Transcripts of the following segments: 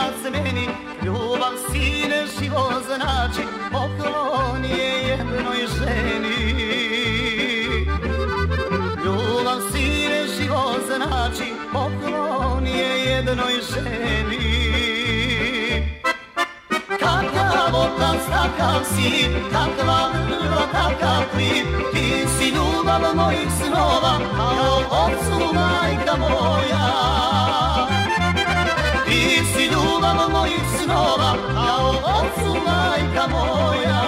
otac meni, ljubav sine život znači, poklon je jednoj ženi. Ljubav sine život znači, poklon je jednoj ženi. Kakav otac, takav sin, kakva vrlo, takav klin, ti si ljubav mojih snova, kao ocu majka moja. Ti si ljubav mojih snova, kao ocu majka moja.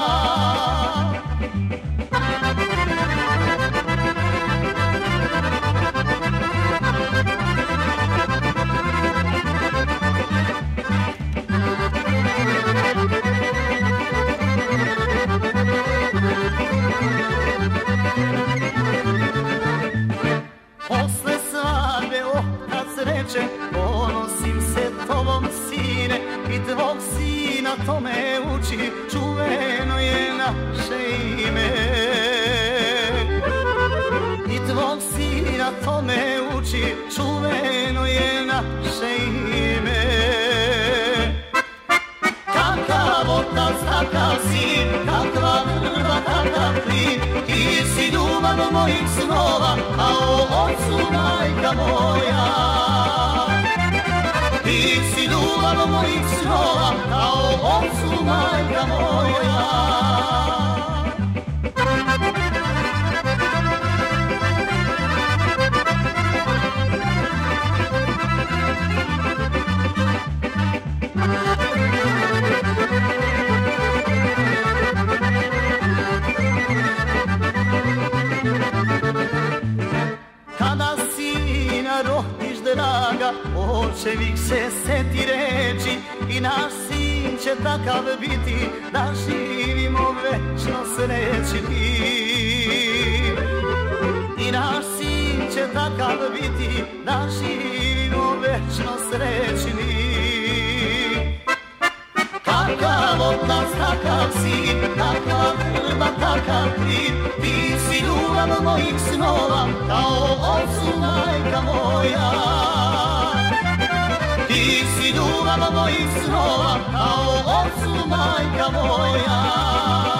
Posle svadbe otac reče, ponosim se tobom sine, i tvog sina to me uči, čuveno je naše ime. I tvog sina to me uči, čuveno je naše ime. Kakav otac, takav sin, kakva vrba, takav klin, ti si ljubav mojih snova, kao ocu majka moja. Ti si ljubav mojih snova, kao ocu majka moja. Kada sina rodiš draga, očevih se seti reći, i naš sin će takav biti, da živimo večno srećni. I naš sin će takav biti, da živimo večno srećni. Kakav otac, takav sin, kakva vrba, takav klin, ti si ljubav mojih snova, kao ocu majka moja. Ti si ljubav mojih snova, kao ocu majka moja.